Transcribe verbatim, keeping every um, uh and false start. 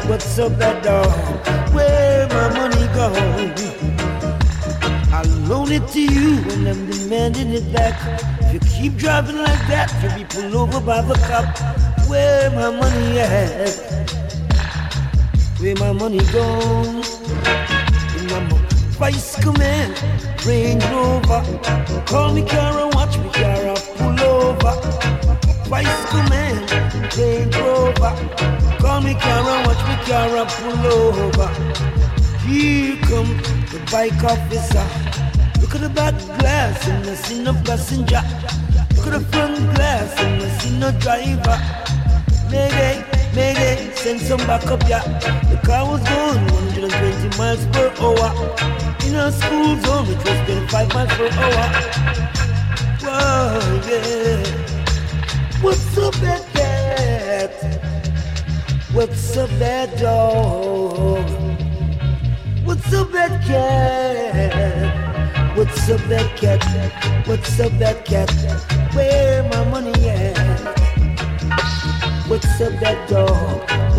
What's up, that dog? Where my money gone? I loan it to you and I'm demanding it back. If you keep driving like that, you'll be pulled over by the cop. Where my money at? Where my money gone? And I'm a vice command, Range Rover. Call me car and watch me car, I'll pull over. Vice command, Range Rover. Call me car and watch me car, I'll pull over. Here come the bike officer. Look at the back glass and I see no passenger. Look at the front glass and I see no driver. Mayday, mayday, send some backup, yeah. The car was going one hundred twenty miles per hour. In a school zone, it was twenty-five miles per hour. Whoa, yeah. What's up, that cat? What's up, that dog? What's up, that cat? What's up, that cat? What's up, that cat? Where my money at? What's up, that dog?